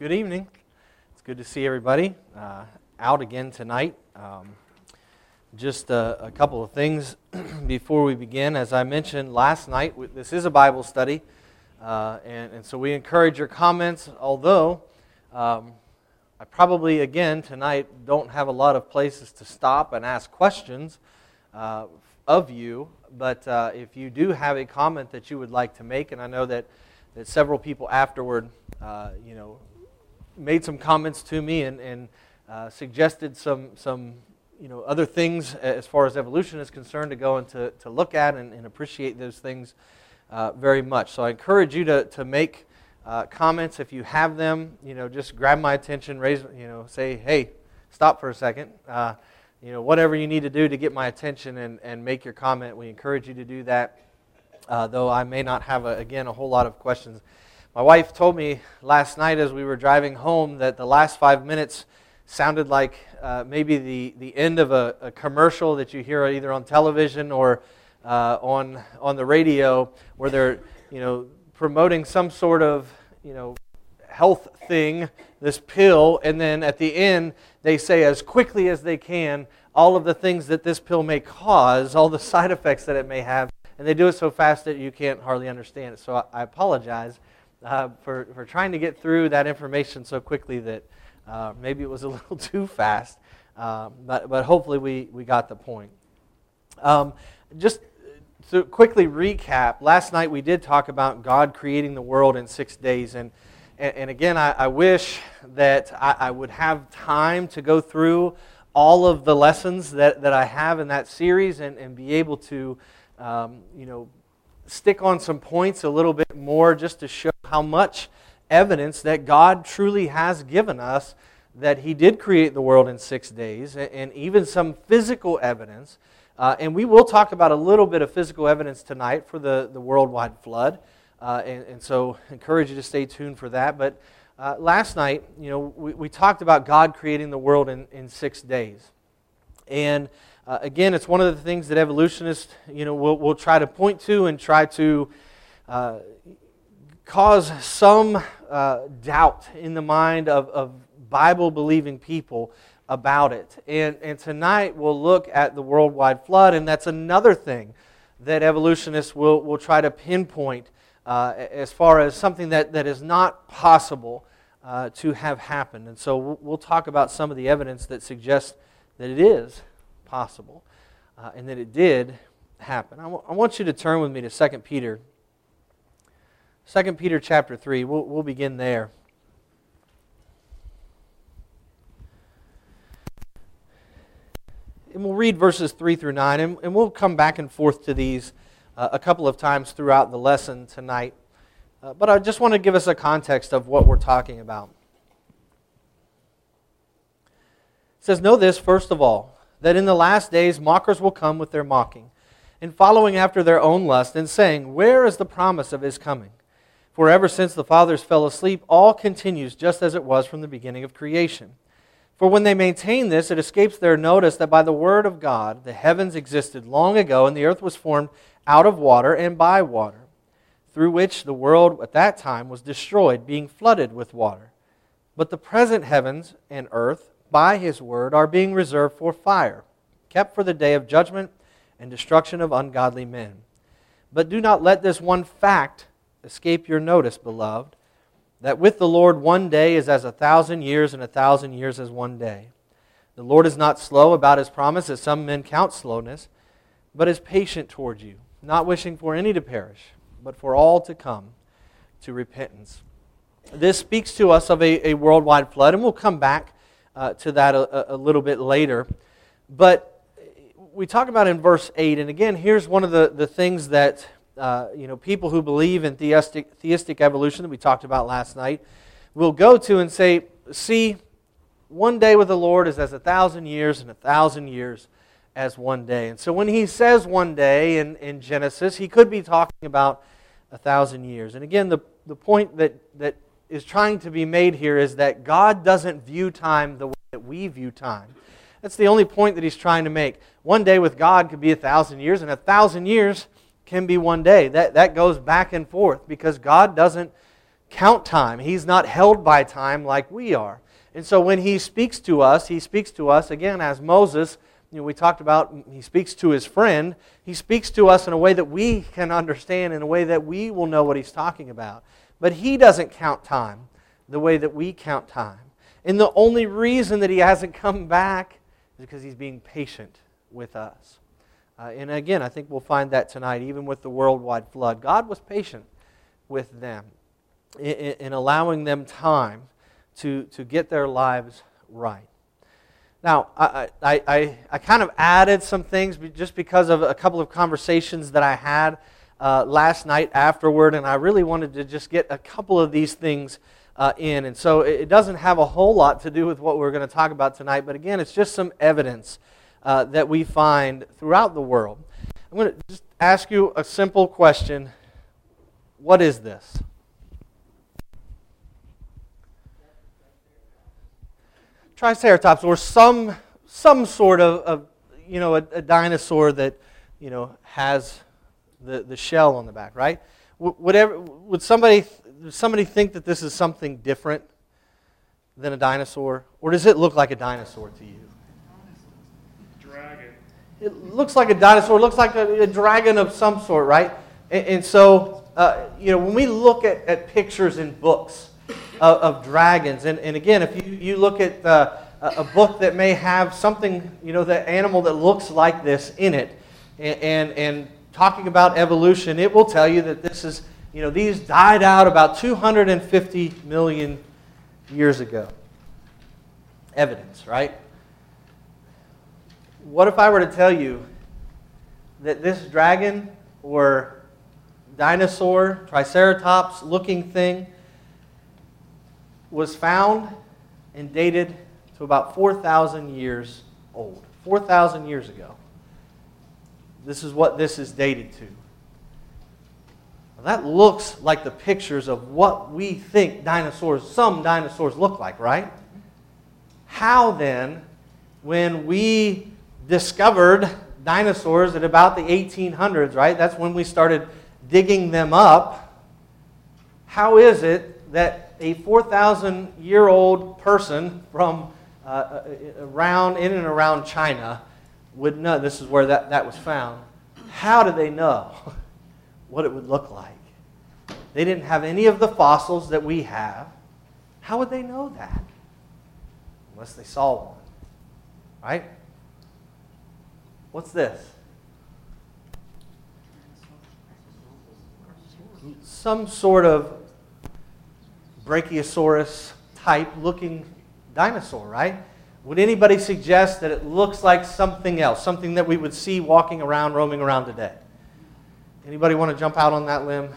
Good evening. It's good to see everybody out again tonight. Just a couple of things before we begin. As I mentioned last night, this is a Bible study, and so we encourage your comments, although I probably, again, tonight don't have a lot of places to stop and ask questions of you, but if you do have a comment that you would like to make, and I know that several people afterward, made some comments to me and suggested some other things as far as evolution is concerned to go and to look at and appreciate those things very much. So I encourage you to make comments if you have them. Just grab my attention, say, hey, stop for a second. Whatever you need to do to get my attention and make your comment, we encourage you to do that. Though I may not have, a whole lot of questions. My wife told me last night as we were driving home that the last 5 minutes sounded like maybe the end of a commercial that you hear either on television or on the radio, where they're promoting some sort of health thing, this pill, and then at the end they say as quickly as they can all of the things that this pill may cause, all the side effects that it may have. And they do it so fast that you can't hardly understand it. So I apologize for trying to get through that information so quickly that maybe it was a little too fast. But hopefully we got the point. Just to quickly recap, last night we did talk about God creating the world in 6 days. And again, I wish that I would have time to go through all of the lessons that I have in that series and be able to stick on some points a little bit more just to show how much evidence that God truly has given us that He did create the world in 6 days, and even some physical evidence. And we will talk about a little bit of physical evidence tonight for the worldwide flood. And so I encourage you to stay tuned for that. But last night, we talked about God creating the world in 6 days. And again, it's one of the things that evolutionists, will try to point to and try to cause some doubt in the mind of Bible-believing people about it. And tonight we'll look at the worldwide flood, and that's another thing that evolutionists will try to pinpoint as far as something that is not possible to have happened. And so we'll talk about some of the evidence that suggests that it is possible and that it did happen. I want you to turn with me to 2 Peter. 2 Peter chapter 3. We'll begin there. And we'll read verses 3 through 9, and we'll come back and forth to these a couple of times throughout the lesson tonight. But I just want to give us a context of what we're talking about. It says, "Know this, first of all, that in the last days mockers will come with their mocking, and following after their own lust, and saying, 'Where is the promise of His coming?' For ever since the fathers fell asleep, all continues just as it was from the beginning of creation. For when they maintain this, it escapes their notice that by the word of God the heavens existed long ago, and the earth was formed out of water and by water, through which the world at that time was destroyed, being flooded with water. But the present heavens and earth, by His word, are being reserved for fire, kept for the day of judgment and destruction of ungodly men. But do not let this one fact escape your notice, beloved, that with the Lord 1 day is as 1,000 years, and 1,000 years as 1 day. The Lord is not slow about His promise, as some men count slowness, but is patient toward you, not wishing for any to perish, but for all to come to repentance." This speaks to us of a worldwide flood, and we'll come back to that a little bit later. But we talk about in verse 8, and again, here's one of the things that people who believe in theistic evolution that we talked about last night will go to and say, see, 1 day with the Lord is as 1,000 years, and 1,000 years as 1 day. And so when He says 1 day in Genesis, He could be talking about 1,000 years. And again, the point that is trying to be made here is that God doesn't view time the way that we view time. That's the only point that He's trying to make. 1 day with God could be 1,000 years, and 1,000 years can be 1 day. That goes back and forth because God doesn't count time. He's not held by time like we are. And so when He speaks to us, again, as Moses, we talked about, He speaks to His friend. He speaks to us in a way that we can understand, in a way that we will know what He's talking about. But He doesn't count time the way that we count time. And the only reason that He hasn't come back is because He's being patient with us. And again, I think we'll find that tonight, even with the worldwide flood. God was patient with them in allowing them time to get their lives right. Now, I kind of added some things just because of a couple of conversations that I had last night afterward, and I really wanted to just get a couple of these things in. And so it doesn't have a whole lot to do with what we're going to talk about tonight, but again, it's just some evidence that we find throughout the world. I'm going to just ask you a simple question. What is this? Triceratops, or some sort of a dinosaur that has the shell on the back, right? Would somebody think that this is something different than a dinosaur, or does it look like a dinosaur to you? Dragon. It looks like a dinosaur. It looks like a dragon of some sort, right? And so when we look at pictures in books of dragons, and again, if you look at a book that may have something, the animal that looks like this in it, and talking about evolution, it will tell you that this is, these died out about 250 million years ago. Evidence, right? What if I were to tell you that this dragon or dinosaur, Triceratops looking thing was found and dated to about 4,000 years old? 4,000 years ago. This is what this is dated to. Now that looks like the pictures of what we think some dinosaurs look like, right? How then, when we discovered dinosaurs at about the 1800s, right? That's when we started digging them up. How is it that a 4,000-year-old person from in and around China would know? This is where that was found. How did they know what it would look like? They didn't have any of the fossils that we have. How would they know that? Unless they saw one, right? What's this? Some sort of Brachiosaurus type looking dinosaur, right? Would anybody suggest that it looks like something else, something that we would see walking around, roaming around today? Anybody want to jump out on that limb?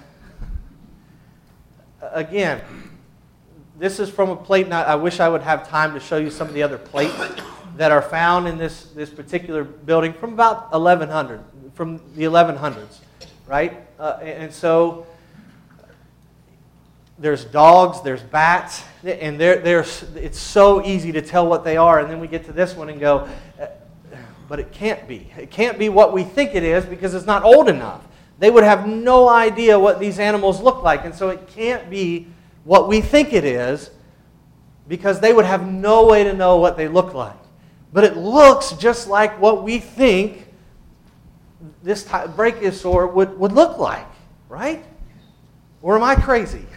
Again, this is from a plate, and I wish I would have time to show you some of the other plates that are found in this particular building from about 1100, from the 1100s, right? And so there's dogs, there's bats, and it's so easy to tell what they are. And then we get to this one and go, but it can't be. It can't be what we think it is because it's not old enough. They would have no idea what these animals look like, and so it can't be what we think it is because they would have no way to know what they look like. But it looks just like what we think this brachiosaur would look like, right? Or am I crazy?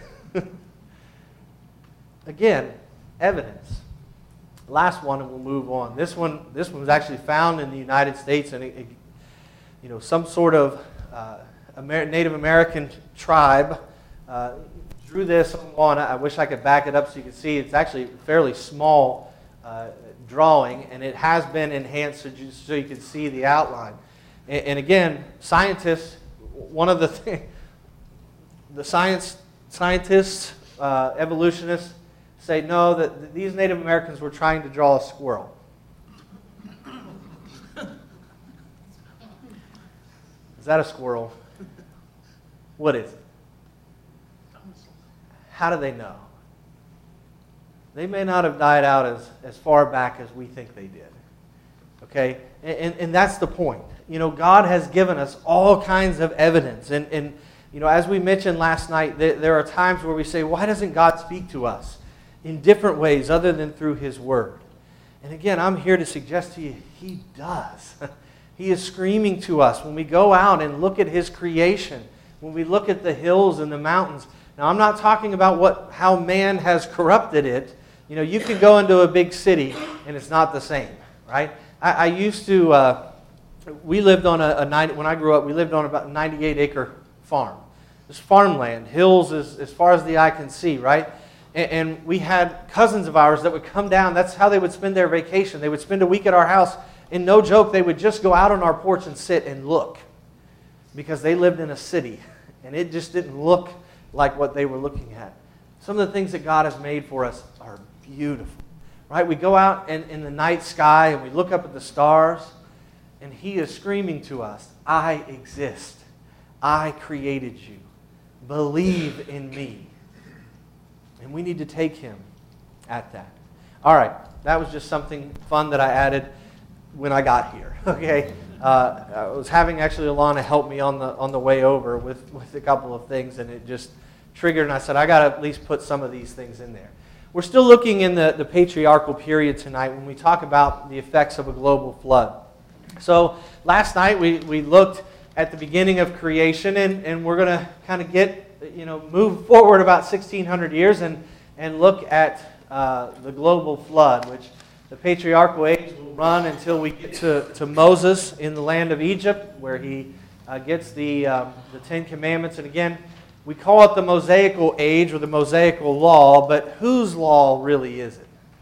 Again, evidence. Last one, and we'll move on. This one was actually found in the United States, and some sort of Native American tribe drew this on. I wish I could back it up so you can see. It's actually a fairly small drawing, and it has been enhanced so you can see the outline. And again, scientists, one of the scientists, evolutionists, say no, that these Native Americans were trying to draw a squirrel. Is that a squirrel? What is it? How do they know? They may not have died out as far back as we think they did. Okay? And that's the point. God has given us all kinds of evidence. And As we mentioned last night, there are times where we say, why doesn't God speak to us in different ways other than through His Word? And again, I'm here to suggest to you, He does. He is screaming to us when we go out and look at His creation, when we look at the hills and the mountains. Now, I'm not talking about how man has corrupted it. You can go into a big city and it's not the same, right? I used to, we lived on when I grew up, we lived on about a 98-acre farm. It's farmland, hills as far as the eye can see, right? And we had cousins of ours that would come down. That's how they would spend their vacation. They would spend a week at our house. And no joke, they would just go out on our porch and sit and look. Because they lived in a city. And it just didn't look like what they were looking at. Some of the things that God has made for us are beautiful. Right? We go out in the night sky and we look up at the stars. And He is screaming to us, I exist. I created you. Believe in me. And we need to take Him at that. All right, that was just something fun that I added when I got here. Okay, I was having actually Alana help me on the way over with a couple of things, and it just triggered. And I said, I got to at least put some of these things in there. We're still looking in the patriarchal period tonight when we talk about the effects of a global flood. So last night we looked at the beginning of creation, and we're going to kind of move forward about 1,600 years and look at the global flood, which the patriarchal age will run until we get to Moses in the land of Egypt, where he gets the Ten Commandments. And again, we call it the Mosaical age or the Mosaical law, but whose law really is it?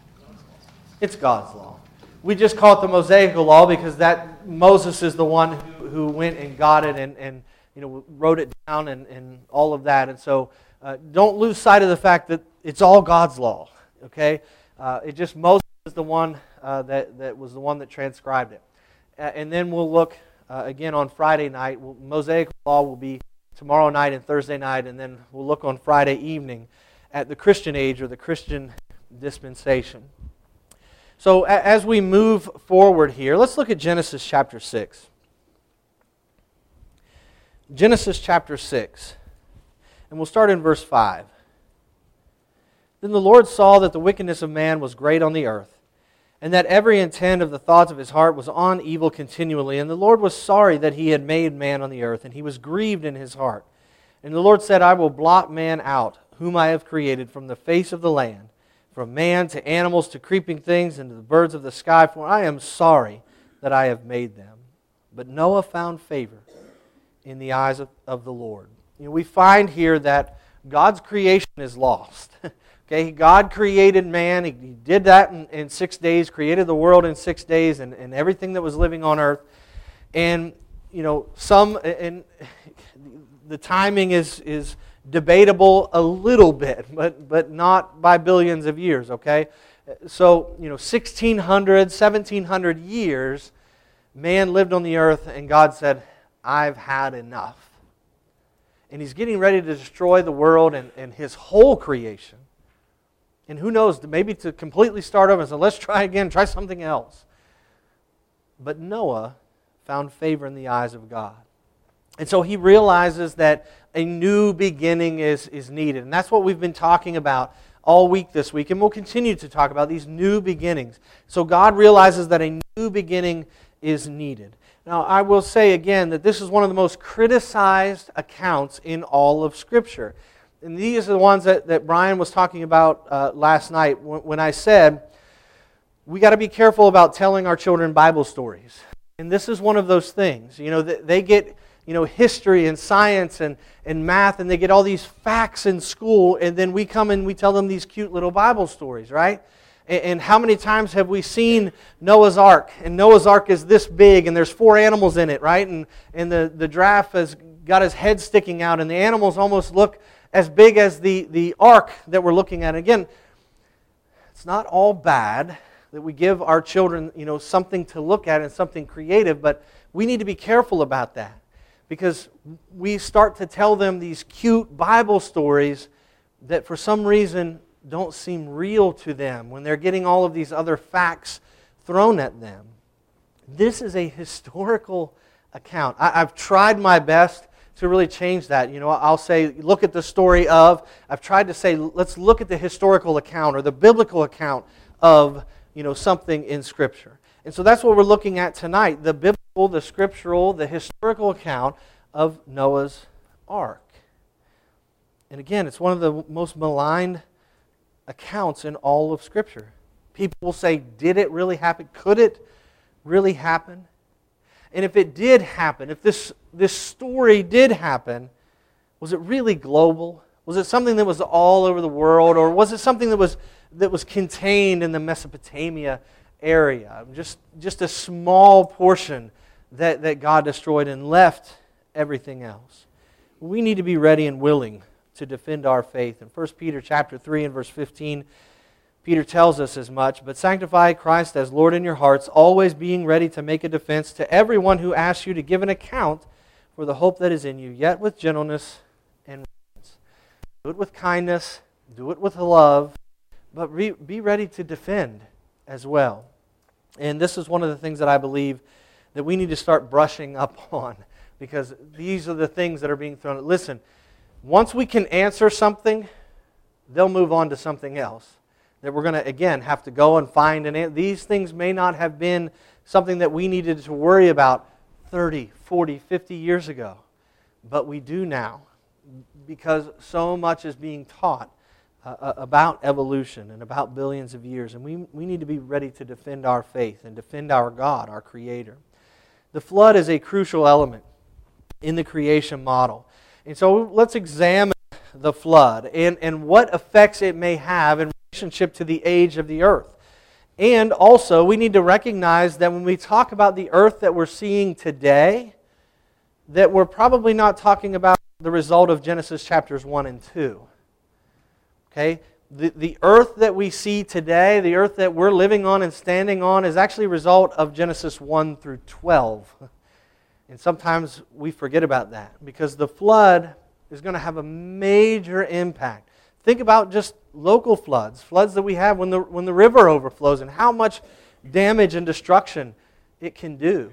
It's God's law. We just call it the Mosaical law because that Moses is the one who went and got it and wrote it down and all of that. And so don't lose sight of the fact that it's all God's law, okay? Moses is the one that was the one that transcribed it. And then we'll look again on Friday night. Mosaic law will be tomorrow night and Thursday night, and then we'll look on Friday evening at the Christian age or the Christian dispensation. So as we move forward here, let's look at Genesis chapter 6. Genesis chapter 6. And we'll start in verse 5. Then the Lord saw that the wickedness of man was great on the earth, and that every intent of the thoughts of his heart was on evil continually. And the Lord was sorry that He had made man on the earth, and He was grieved in His heart. And the Lord said, I will blot man out, whom I have created from the face of the land, from man to animals to creeping things and to the birds of the sky, for I am sorry that I have made them. But Noah found favor in the eyes of the Lord. We find here that God's creation is lost. Okay, God created man. He did that in 6 days, created the world in 6 days and everything that was living on earth. And, the timing is debatable a little bit, but not by billions of years, okay? So, 1,600, 1,700 years, man lived on the earth, and God said, I've had enough. And He's getting ready to destroy the world and His whole creation. And who knows, maybe to completely start over and say, let's try again, try something else. But Noah found favor in the eyes of God. And so he realizes that a new beginning is needed. And that's what we've been talking about all week this week. And we'll continue to talk about these new beginnings. So God realizes that a new beginning is needed. Now, I will say again that this is one of the most criticized accounts in all of Scripture. And these are the ones that Brian was talking about last night when I said, we got to be careful about telling our children Bible stories. And this is one of those things. They get history and science and math, and they get all these facts in school, and then we come and we tell them these cute little Bible stories, right? And how many times have we seen Noah's Ark? And Noah's Ark is this big, and there's 4 animals in it, right? And the giraffe has got his head sticking out, and the animals almost look as big as the ark that we're looking at. Again, it's not all bad that we give our children, something to look at and something creative, but we need to be careful about that because we start to tell them these cute Bible stories that for some reason don't seem real to them when they're getting all of these other facts thrown at them. This is a historical account. I've tried my best to really change that. I'll say, look at the story of, I've tried to say, let's look at the historical account or the biblical account of, something in Scripture. And so that's what we're looking at tonight, the biblical, the scriptural, the historical account of Noah's Ark. And again, it's one of the most maligned accounts in all of Scripture. People will say, did it really happen? Could it really happen? And if it did happen, if this story did happen, was it really global? Was it something that was all over the world? Or was it something that was contained in the Mesopotamia area? Just a small portion that God destroyed and left everything else. We need to be ready and willing to defend our faith. In 1 Peter chapter 3 and verse 15, Peter tells us as much, but sanctify Christ as Lord in your hearts, always being ready to make a defense to everyone who asks you to give an account for the hope that is in you, yet with gentleness and reverence. Do it with kindness, do it with love, but be ready to defend as well. And this is one of the things that I believe that we need to start brushing up on, because these are the things that are being thrown. Listen, once we can answer something, they'll move on to something else that we're going to, again, have to go and find. And these things may not have been something that we needed to worry about 30, 40, 50 years ago. But we do now, because so much is being taught about evolution and about billions of years. And we need to be ready to defend our faith and defend our God, our Creator. The flood is a crucial element in the creation model. And so let's examine the flood and what effects it may have in relationship to the age of the earth. And also, we need to recognize that when we talk about the earth that we're seeing today, that we're probably not talking about the result of Genesis chapters 1 and 2. Okay? The earth that we see today, the earth that we're living on and standing on, is actually a result of Genesis 1 through 12. And sometimes we forget about that, because the flood is going to have a major impact. Think about just local floods that we have when the river overflows, and how much damage and destruction it can do.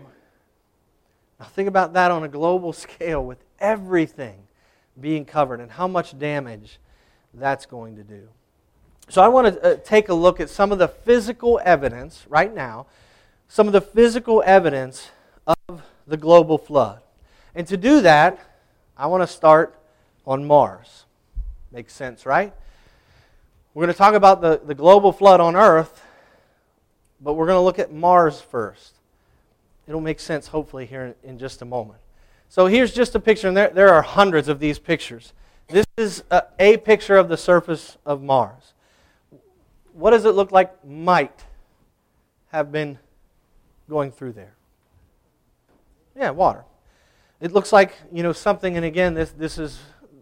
Now think about that on a global scale, with everything being covered, and how much damage that's going to do. So I want to take a look at some of the physical evidence right now, some of the physical evidence of the global flood. And to do that, I want to start on Mars. Makes sense, right? We're going to talk about the global flood on Earth, but we're going to look at Mars first. It'll make sense, hopefully, here in just a moment. So here's just a picture, and there are hundreds of these pictures. This is a picture of the surface of Mars. What does it look like might have been going through there? Yeah, water. It looks like, something, and again, this is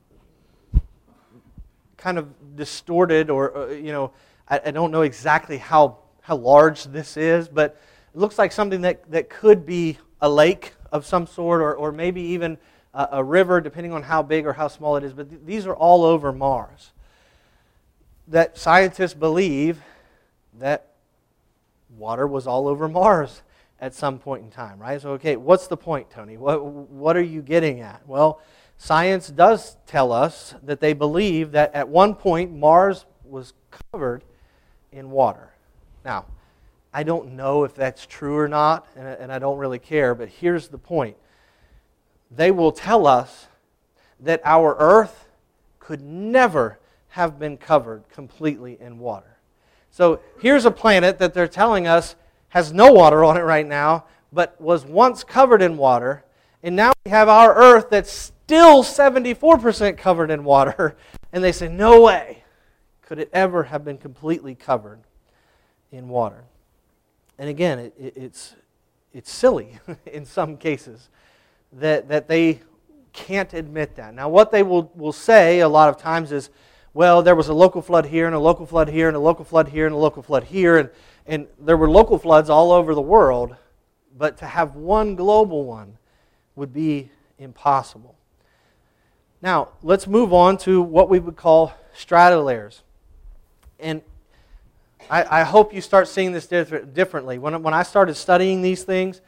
kind of distorted, or, I don't know exactly how large this is, but it looks like something that could be a lake of some sort, or maybe even a river, depending on how big or how small it is. But these are all over Mars. That scientists believe that water was all over Mars at some point in time, right? So, okay, what's the point, Tony? What are you getting at? Well, science does tell us that they believe that at one point Mars was covered in water. Now, I don't know if that's true or not, and I don't really care, but here's the point. They will tell us that our Earth could never have been covered completely in water. So here's a planet that they're telling us has no water on it right now, but was once covered in water, and now we have our Earth that's still 74% covered in water, and they say, no way could it ever have been completely covered in water. And again, it's silly in some cases that they can't admit that. Now, what they will say a lot of times is, well, there was a local flood here, and a local flood here, and a local flood here, and a local flood here, and there were local floods all over the world, but to have one global one would be impossible. Now, let's move on to what we would call stratolayers. And I hope you start seeing this differently. When I started studying these things,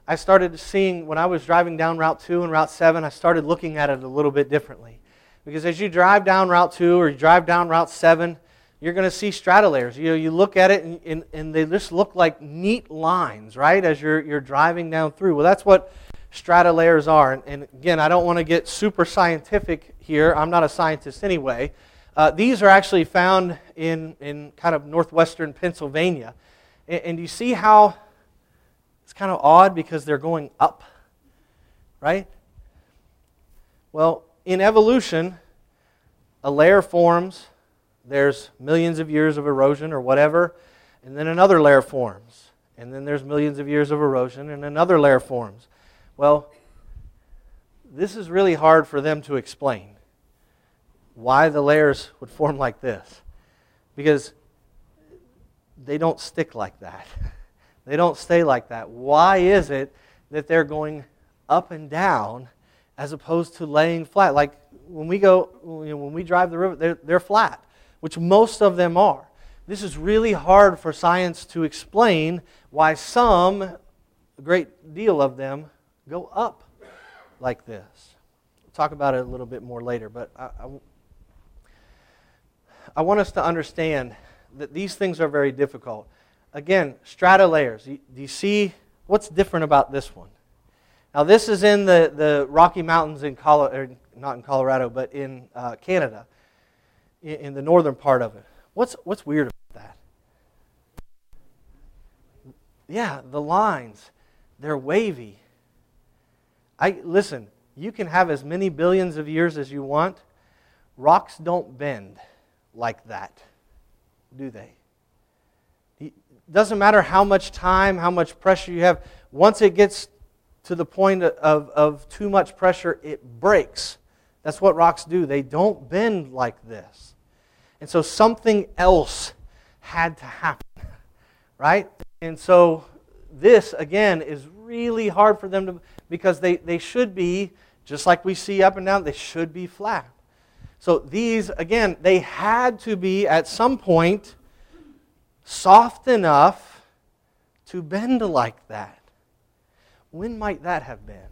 I started seeing, when I was driving down Route 2 and Route 7, I started looking at it a little bit differently. Because as you drive down Route 2 or you drive down Route 7, you're going to see stratolayers. You look at it and they just look like neat lines, right, as you're driving down through. Well, that's what stratolayers are. And again, I don't want to get super scientific here. I'm not a scientist anyway. These are actually found in kind of northwestern Pennsylvania. And you see how it's kind of odd because they're going up, right? Well, in evolution, a layer forms. There's millions of years of erosion or whatever, and then another layer forms. And then there's millions of years of erosion, and another layer forms. Well, this is really hard for them to explain why the layers would form like this. Because they don't stick like that. They don't stay like that. Why is it that they're going up and down as opposed to laying flat? Like when we drive the river, they're flat, which most of them are. This is really hard for science to explain why some, a great deal of them, go up like this. We'll talk about it a little bit more later, but I want us to understand that these things are very difficult. Again, stratolayers. Do you see what's different about this one? Now, this is in the Rocky Mountains in Colorado, not in Colorado, but in Canada, in the northern part of it. What's weird about that? Yeah, the lines, they're wavy. Listen, you can have as many billions of years as you want. Rocks don't bend like that, do they? It doesn't matter how much time, how much pressure you have. Once it gets to the point of too much pressure, it breaks. That's what rocks do. They don't bend like this. And so something else had to happen, right? And so this, again, is really hard for them to, because they should be, just like we see up and down, they should be flat. So these, again, they had to be at some point soft enough to bend like that. When might that have been?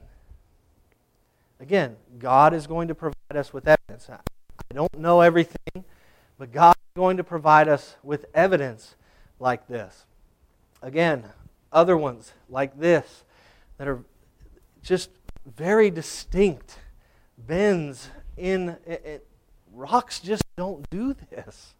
Again, God is going to provide us with evidence. I don't know everything, but God is going to provide us with evidence like this. Again, other ones like this that are just very distinct bends in it. Rocks just don't do this.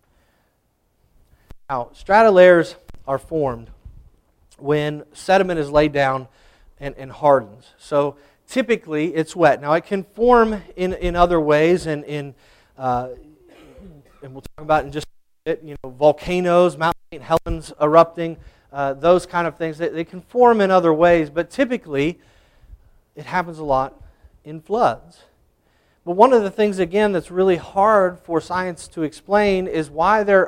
Now, stratolayers are formed when sediment is laid down and hardens. So typically it's wet. Now it can form in other ways, and we'll talk about in just a bit. Volcanoes, Mount St. Helens erupting, those kind of things. They can form in other ways, but typically it happens a lot in floods. But one of the things, again, that's really hard for science to explain is why there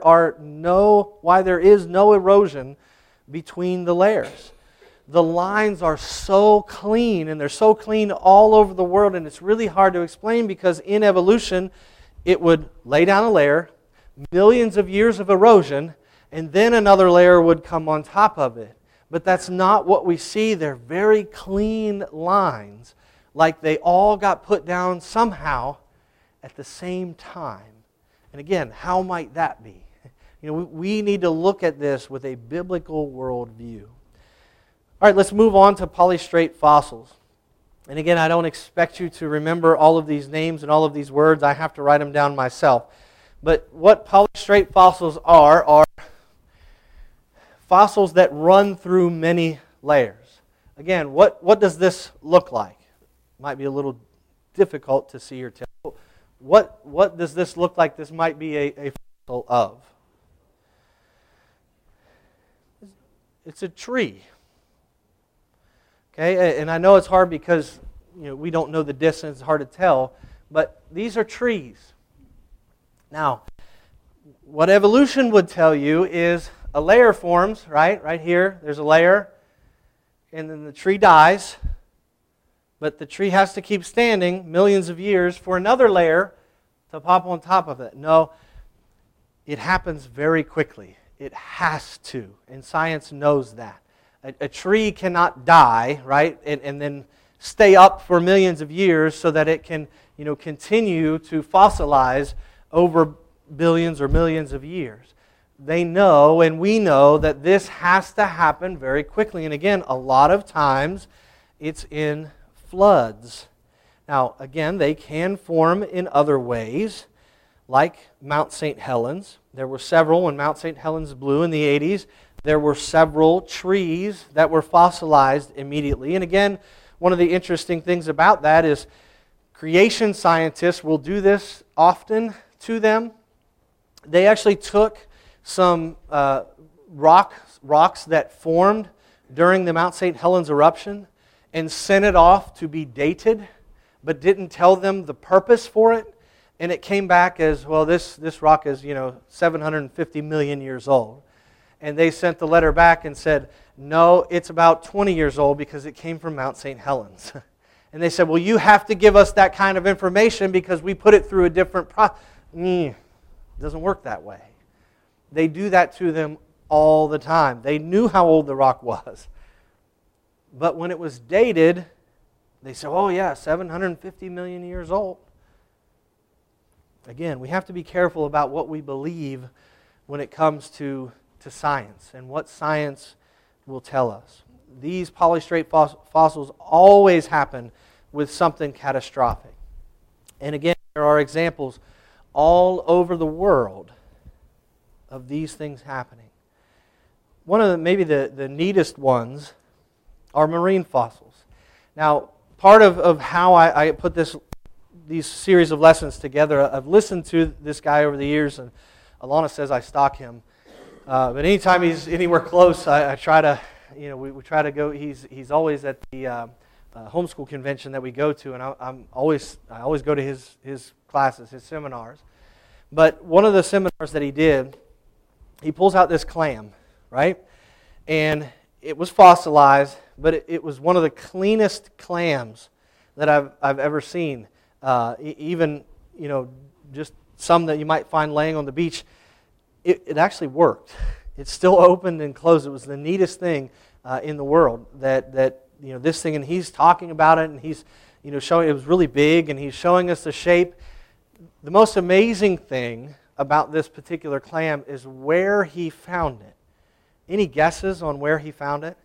is no erosion between the layers. The lines are so clean, and they're so clean all over the world, and it's really hard to explain because in evolution, it would lay down a layer, millions of years of erosion, and then another layer would come on top of it. But that's not what we see. They're very clean lines, like they all got put down somehow at the same time. And again, how might that be? We need to look at this with a biblical worldview. All right, let's move on to polystrate fossils. And again, I don't expect you to remember all of these names and all of these words. I have to write them down myself. But what polystrate fossils are fossils that run through many layers. Again, what does this look like? Might be a little difficult to see or tell. What does this look like? This might be a fossil of. It's a tree. Okay, and I know it's hard because we don't know the distance, it's hard to tell, but these are trees. Now, what evolution would tell you is a layer forms, right here, there's a layer, and then the tree dies, but the tree has to keep standing millions of years for another layer to pop on top of it. No, it happens very quickly. It has to, and science knows that. a tree cannot die, right, and then stay up for millions of years so that it can, continue to fossilize over billions or millions of years. They know, and we know, that this has to happen very quickly. And again, a lot of times it's in floods. Now, again, they can form in other ways, like Mount St. Helens. There were several when Mount St. Helens blew in the 80s. There were several trees that were fossilized immediately. And again, one of the interesting things about that is creation scientists will do this often to them. They actually took some rocks that formed during the Mount St. Helens eruption and sent it off to be dated, but didn't tell them the purpose for it. And it came back as, well, this rock is, 750 million years old. And they sent the letter back and said, no, it's about 20 years old because it came from Mount St. Helens. And they said, well, you have to give us that kind of information because we put it through a different process. It doesn't work that way. They do that to them all the time. They knew how old the rock was. But when it was dated, they said, oh yeah, 750 million years old. Again, we have to be careful about what we believe when it comes to science and what science will tell us. These polystrate fossils always happen with something catastrophic. And again, there are examples all over the world of these things happening. One of maybe the neatest ones are marine fossils. Now, part of how I put these series of lessons together, I've listened to this guy over the years, and Alana says I stalk him. But anytime he's anywhere close, I try to, we try to go. He's always at the homeschool convention that we go to, and I always go to his classes, his seminars. But one of the seminars that he did, he pulls out this clam, right? And it was fossilized, but it was one of the cleanest clams that I've ever seen. Even, just some that you might find laying on the beach. It actually worked. It still opened and closed. It was the neatest thing in the world that this thing, and he's talking about it, and he's showing it was really big, and he's showing us the shape. The most amazing thing about this particular clam is where he found it. Any guesses on where he found it?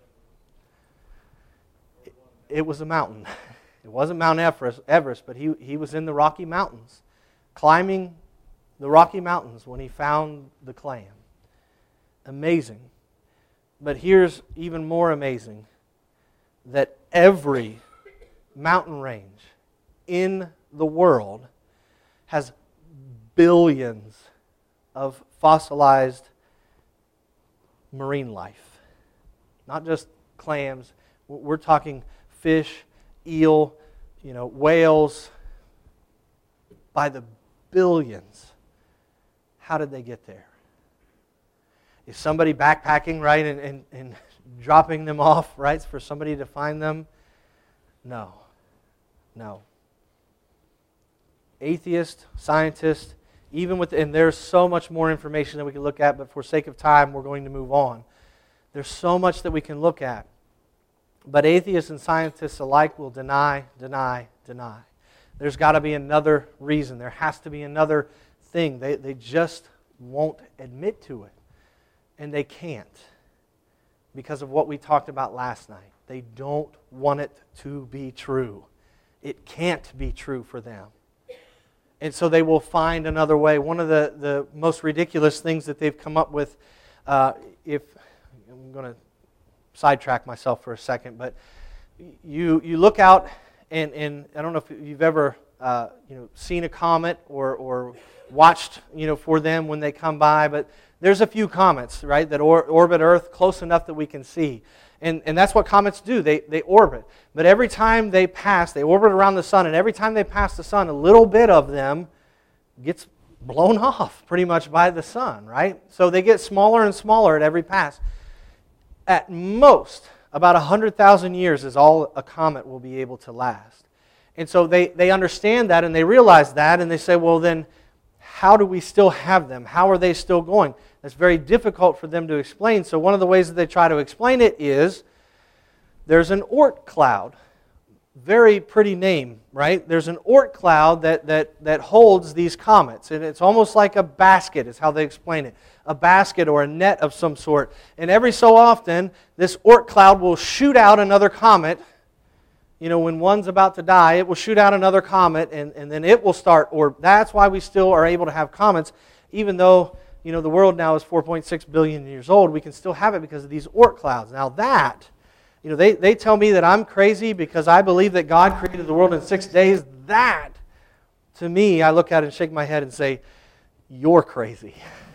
It was a mountain. It wasn't Mount Everest, but he was in the Rocky Mountains, climbing the Rocky Mountains when he found the clam. Amazing. But here's even more amazing, that every mountain range in the world has billions of fossilized marine life. Not just clams. We're talking fish, eel, whales, by the billions. How did they get there? Is somebody backpacking, right, and dropping them off, right, for somebody to find them? No. Atheists, scientists, and there's so much more information that we can look at, but for sake of time, we're going to move on. There's so much that we can look at. But atheists and scientists alike will deny. There's got to be another reason. There has to be another thing. They just won't admit to it. And they can't, because of what we talked about last night. They don't want it to be true. It can't be true for them. And so they will find another way. One of the most ridiculous things that they've come up with, if I'm going to sidetrack myself for a second, but you look out, and I don't know if you've ever seen a comet or watched for them when they come by, but there's a few comets, right, that orbit Earth close enough that we can see. And that's what comets do. They orbit. But every time they pass, they orbit around the sun, and every time they pass the sun, a little bit of them gets blown off pretty much by the sun, right? So they get smaller and smaller at every pass. At most, about 100,000 years is all a comet will be able to last. And so they understand that, and they realize that, and they say, well then, how do we still have them? How are they still going? That's very difficult for them to explain. So one of the ways that they try to explain it is there's an Oort cloud. Very pretty name, right? There's an Oort cloud that holds these comets. And it's almost like a basket is how they explain it. A basket or a net of some sort. And every so often, this Oort cloud will shoot out another comet. You know, when one's about to die, it will shoot out another comet, and then it will start. Or that's why we still are able to have comets, even though, you know, the world now is 4.6 billion years old. We can still have it because of these Oort clouds. Now that, you know, they tell me that I'm crazy because I believe that God created the world in 6 days. That, to me, I look at it and shake my head and say, you're crazy.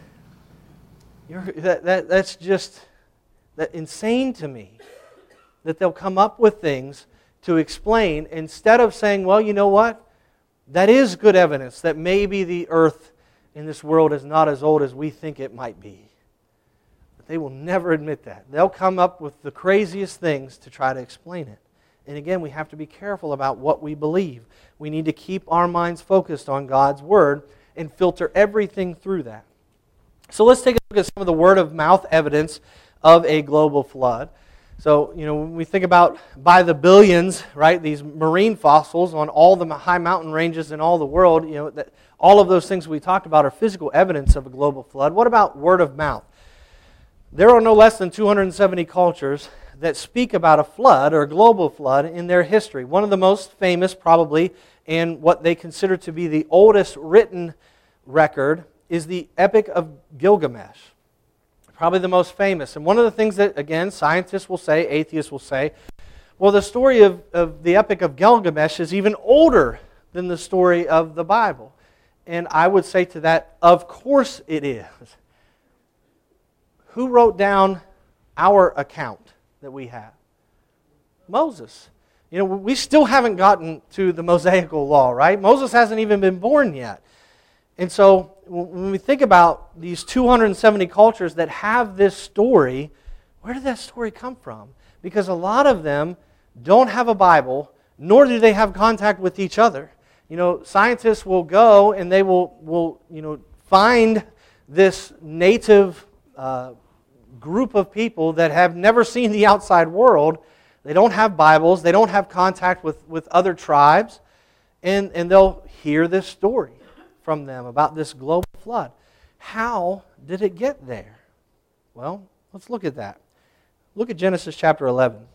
That's just insane to me, that they'll come up with things to explain instead of saying, well, you know what? That is good evidence that maybe the earth in this world is not as old as we think it might be. But they will never admit that. They'll come up with the craziest things to try to explain it. And again, we have to be careful about what we believe. We need to keep our minds focused on God's Word and filter everything through that. So let's take a look at some of the word of mouth evidence of a global flood. So, you know, when we think about by the billions, right, these marine fossils on all the high mountain ranges in all the world, you know, all of those things we talked about are physical evidence of a global flood. What about word of mouth? There are no less than 270 cultures that speak about a flood or a global flood in their history. One of the most famous, probably, and what they consider to be the oldest written record is the Epic of Gilgamesh. Probably the most famous. And one of the things that, again, scientists will say, atheists will say, well, the story of the Epic of Gilgamesh is even older than the story of the Bible. And I would say to that, of course it is. Who wrote down our account that we have? Moses. You know, we still haven't gotten to the Mosaical law, right? Moses hasn't even been born yet. And so when we think about these 270 cultures that have this story, where did that story come from? Because a lot of them don't have a Bible, nor do they have contact with each other. You know, scientists will go and they will find this native group of people that have never seen the outside world. They don't have Bibles, they don't have contact with other tribes, and they'll hear this story from them about this global flood. How did it get there? Well, let's look at that. Look at Genesis chapter 11.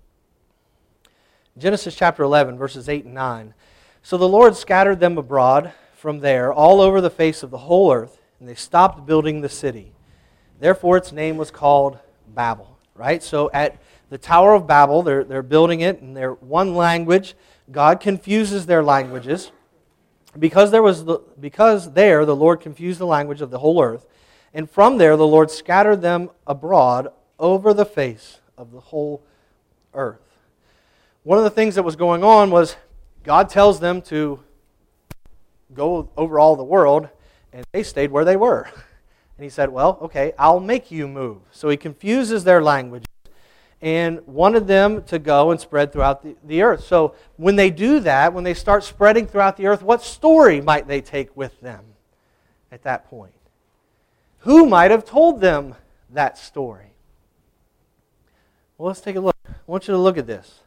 Genesis chapter 11, verses 8 and 9. So the Lord scattered them abroad from there all over the face of the whole earth, and they stopped building the city. Therefore its name was called Babel. Right? So at the Tower of Babel, they're building it in their one language. God confuses their languages. Because there the Lord confused the language of the whole earth, and from there the Lord scattered them abroad over the face of the whole earth. One of the things that was going on was God tells them to go over all the world, and they stayed where they were. And He said, well, okay, I'll make you move. So He confuses their language and wanted them to go and spread throughout the earth. So when they do that, when they start spreading throughout the earth, what story might they take with them at that point? Who might have told them that story? Well, let's take a look. I want you to look at this.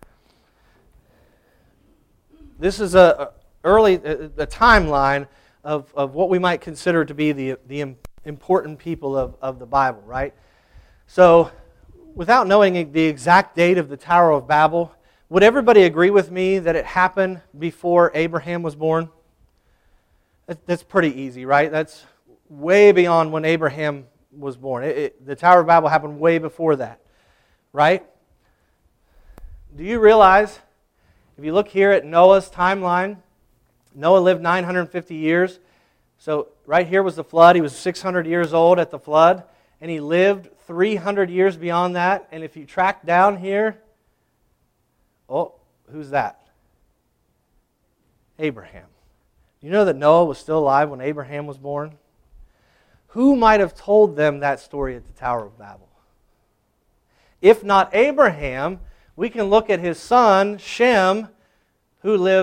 This is a timeline of what we might consider to be the important people of the Bible, right? So, without knowing the exact date of the Tower of Babel, would everybody agree with me that it happened before Abraham was born? That's pretty easy, right? That's way beyond when Abraham was born. The Tower of Babel happened way before that, right? Do you realize, if you look here at Noah's timeline, Noah lived 950 years. So right here was the flood. He was 600 years old at the flood. And he lived 300 years beyond that. And if you track down here, oh, who's that? Abraham. You know that Noah was still alive when Abraham was born? Who might have told them that story at the Tower of Babel? If not Abraham, we can look at his son, Shem, who lived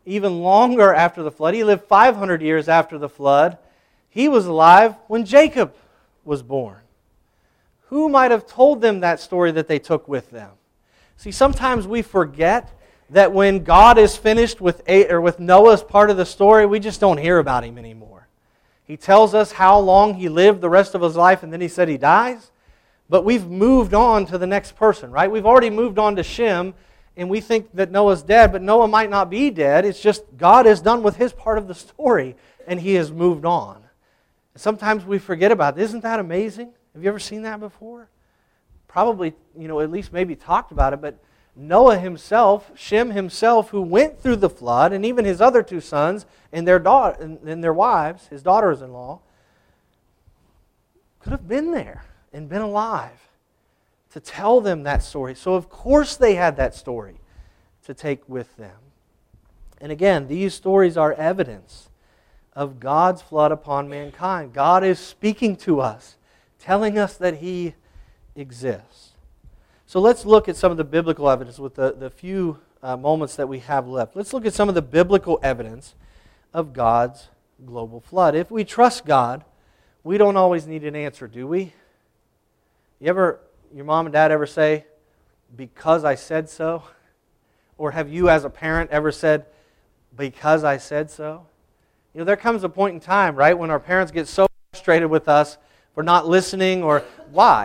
even longer after the flood. He lived 500 years after the flood. He was alive when Jacob was born. Who might have told them that story that they took with them? See, sometimes we forget that when God is finished with Noah's part of the story, we just don't hear about him anymore. He tells us how long he lived the rest of his life, and then he said he dies. But we've moved on to the next person, right? We've already moved on to Shem, and we think that Noah's dead, but Noah might not be dead. It's just God is done with his part of the story, and he has moved on. Sometimes we forget about it. Isn't that amazing? Have you ever seen that before? Probably, at least maybe talked about it, but Noah himself, Shem himself, who went through the flood, and even his other two sons and their wives, his daughters-in-law, could have been there and been alive to tell them that story. So of course they had that story to take with them. And again, these stories are evidence of God's flood upon mankind. God is speaking to us, telling us that He exists. So let's look at some of the biblical evidence with the few moments that we have left. Let's look at some of the biblical evidence of God's global flood. If we trust God, we don't always need an answer, do we? Your mom and dad ever say, "Because I said so"? Or have you as a parent ever said, "Because I said so"? There comes a point in time, right, when our parents get so frustrated with us for not listening, or why,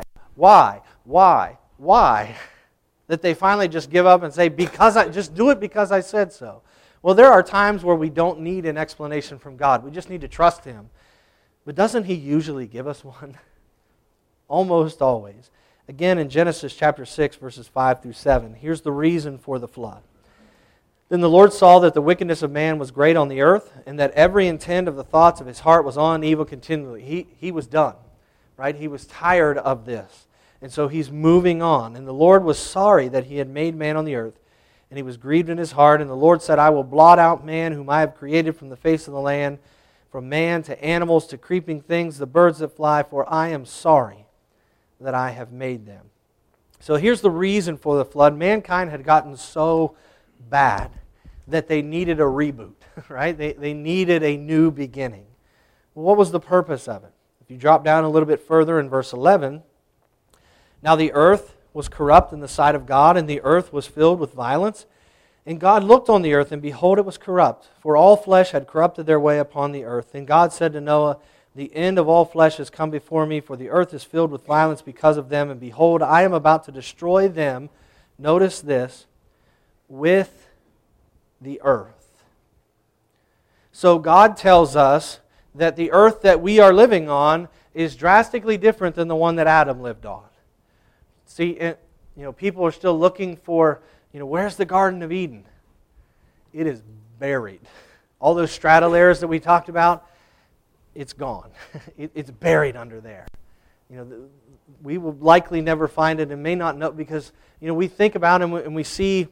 that they finally just give up and say, just do it because I said so. Well, there are times where we don't need an explanation from God. We just need to trust Him. But doesn't He usually give us one? Almost always. Again, in Genesis chapter 6, verses 5 through 7, here's the reason for the flood. Then the Lord saw that the wickedness of man was great on the earth, and that every intent of the thoughts of his heart was on evil continually. He was done, right? He was tired of this. And so He's moving on. And the Lord was sorry that He had made man on the earth, and He was grieved in His heart. And the Lord said, "I will blot out man whom I have created from the face of the land, from man to animals to creeping things, the birds that fly, for I am sorry that I have made them." So here's the reason for the flood. Mankind had gotten so bad that they needed a reboot, right? They needed a new beginning. Well, what was the purpose of it? If you drop down a little bit further in verse 11, "Now the earth was corrupt in the sight of God, and the earth was filled with violence. And God looked on the earth, and behold, it was corrupt, for all flesh had corrupted their way upon the earth. And God said to Noah, The end of all flesh has come before me, for the earth is filled with violence because of them. And behold, I am about to destroy them," notice this, "with the earth." So God tells us that the earth that we are living on is drastically different than the one that Adam lived on. See, people are still looking for, where's the Garden of Eden? It is buried. All those strata layers that we talked about, it's gone. It's buried under there. We will likely never find it and may not know, because we think about it and we see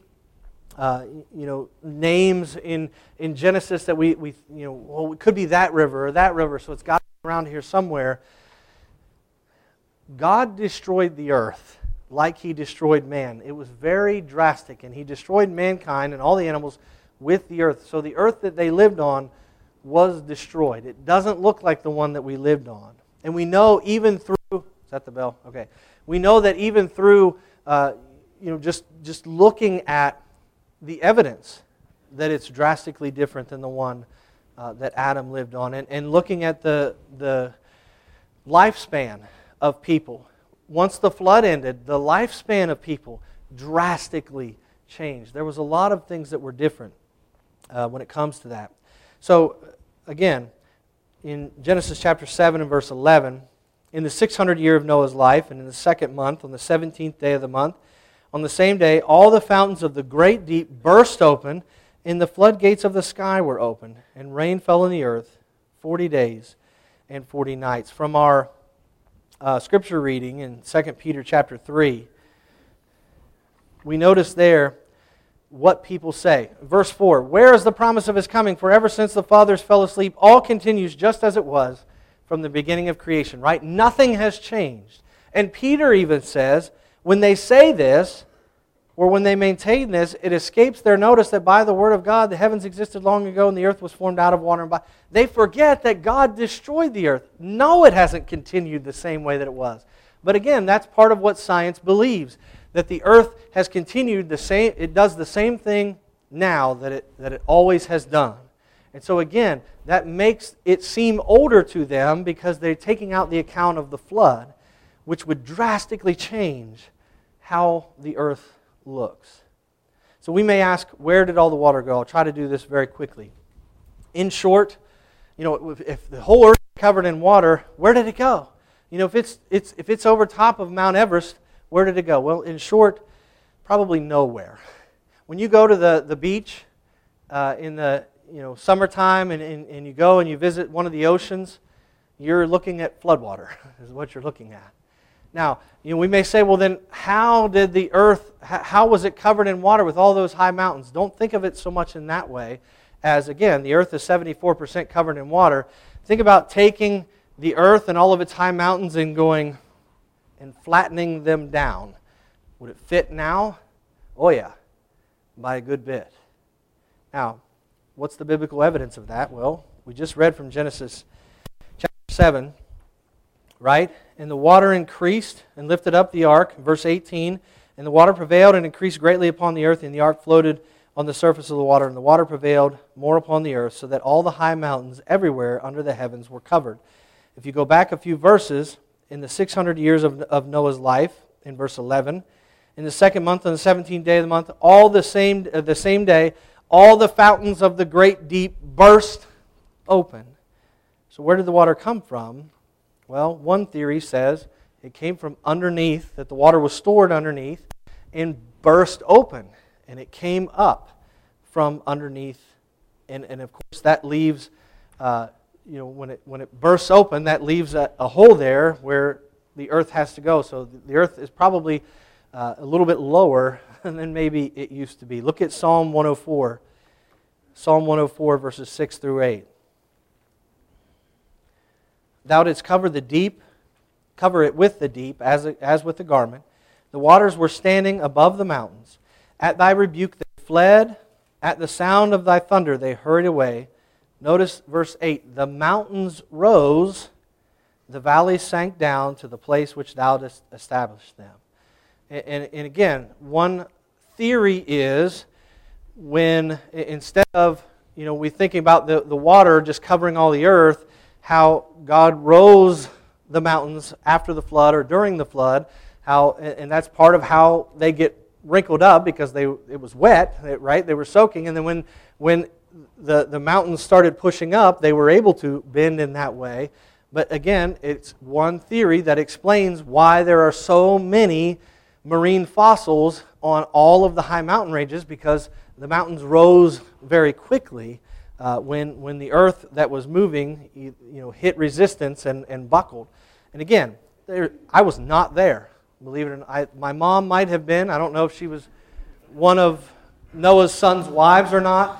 names in Genesis that it could be that river or that river, so it's got to be around here somewhere. God destroyed the earth like He destroyed man. It was very drastic, and He destroyed mankind and all the animals with the earth. So the earth that they lived on was destroyed. It doesn't look like the one that we lived on. And we know even through... Is that the bell? Okay. We know that even through, just looking at the evidence that it's drastically different than the one that Adam lived on. And looking at the lifespan of people. Once the flood ended, the lifespan of people drastically changed. There was a lot of things that were different when it comes to that. So, again, in Genesis chapter 7 and verse 11, "In the 600th year of Noah's life, and in the 2nd month, on the 17th day of the month, on the same day, all the fountains of the great deep burst open, and the floodgates of the sky were opened, and rain fell on the earth 40 days and 40 nights." From our scripture reading in 2 Peter chapter 3, we notice there what people say. Verse 4, "Where is the promise of His coming? For ever since the fathers fell asleep, all continues just as it was from the beginning of creation." Right? Nothing has changed. And Peter even says, when they say this, Or when they maintain this, it escapes their notice that by the word of God the heavens existed long ago and the earth was formed out of water and by. They forget that God destroyed the earth. No, it hasn't continued the same way that it was. But again, that's part of what science believes, that the earth has continued the same. It does the same thing now that it always has done. And so again, that makes it seem older to them because they're taking out the account of the flood, which would drastically change how the earth looks. So we may ask, where did all the water go? I'll try to do this very quickly. In short, if the whole earth is covered in water, where did it go? If it's over top of Mount Everest, where did it go? Well, in short, probably nowhere. When you go to the beach in the summertime and you go and you visit one of the oceans, you're looking at floodwater is what you're looking at. Now, we may say, well then, how did the earth, how was it covered in water with all those high mountains? Don't think of it so much in that way as, again, the earth is 74% covered in water. Think about taking the earth and all of its high mountains and going and flattening them down. Would it fit now? Oh yeah, by a good bit. Now, what's the biblical evidence of that? Well, we just read from Genesis chapter 7, right? And the water increased and lifted up the ark, verse 18, and the water prevailed and increased greatly upon the earth, and the ark floated on the surface of the water, and the water prevailed more upon the earth, so that all the high mountains everywhere under the heavens were covered. If you go back a few verses, in the 600 years of Noah's life, in verse 11, in the second month, on the 17th day of the month, all the same day, all the fountains of the great deep burst open. So where did the water come from? Well, one theory says it came from underneath, that the water was stored underneath and burst open. And it came up from underneath. And of course that leaves, when it bursts open, that leaves a hole there where the earth has to go. So the earth is probably a little bit lower than maybe it used to be. Look at Psalm 104. Psalm 104 verses 6 through 8. Thou didst cover the deep, cover it with the deep, as with a garment. The waters were standing above the mountains. At thy rebuke they fled. At the sound of thy thunder they hurried away. Notice verse 8. The mountains rose, the valleys sank down to the place which thou didst establish them. And again, one theory is when, instead of, we thinking about the water just covering all the earth, how God rose the mountains after the flood or during the flood, and that's part of how they get wrinkled up because it was wet, right? They were soaking, and then when the mountains started pushing up, they were able to bend in that way. But again, it's one theory that explains why there are so many marine fossils on all of the high mountain ranges, because the mountains rose very quickly when the earth that was moving hit resistance and buckled. And again, I was not there. Believe it or not, my mom might have been. I don't know if she was one of Noah's son's wives or not,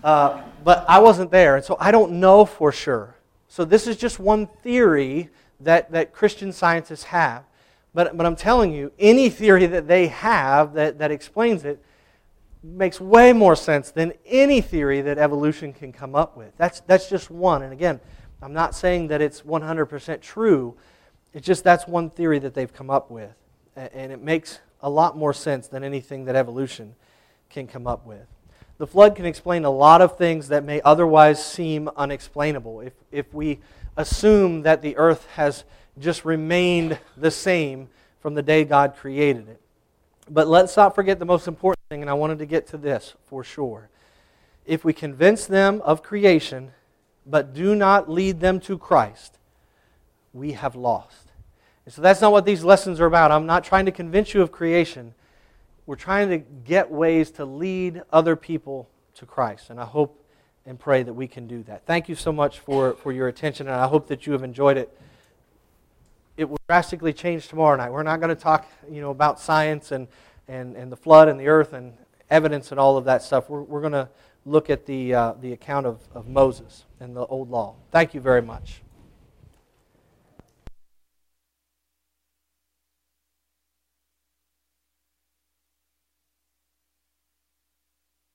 but I wasn't there, and so I don't know for sure. So this is just one theory that Christian scientists have. But I'm telling you, any theory that they have that explains it makes way more sense than any theory that evolution can come up with. That's just one. And again, I'm not saying that it's 100% true. It's just that's one theory that they've come up with. And it makes a lot more sense than anything that evolution can come up with. The flood can explain a lot of things that may otherwise seem unexplainable. If we assume that the earth has just remained the same from the day God created it. But let's not forget the most important thing, and I wanted to get to this for sure. If we convince them of creation, but do not lead them to Christ, we have lost. And so that's not what these lessons are about. I'm not trying to convince you of creation. We're trying to get ways to lead other people to Christ. And I hope and pray that we can do that. Thank you so much for your attention, and I hope that you have enjoyed it. It will drastically change tomorrow night. We're not going to talk, about science and the flood and the earth and evidence and all of that stuff. We're going to look at the account of Moses and the Old Law. Thank you very much.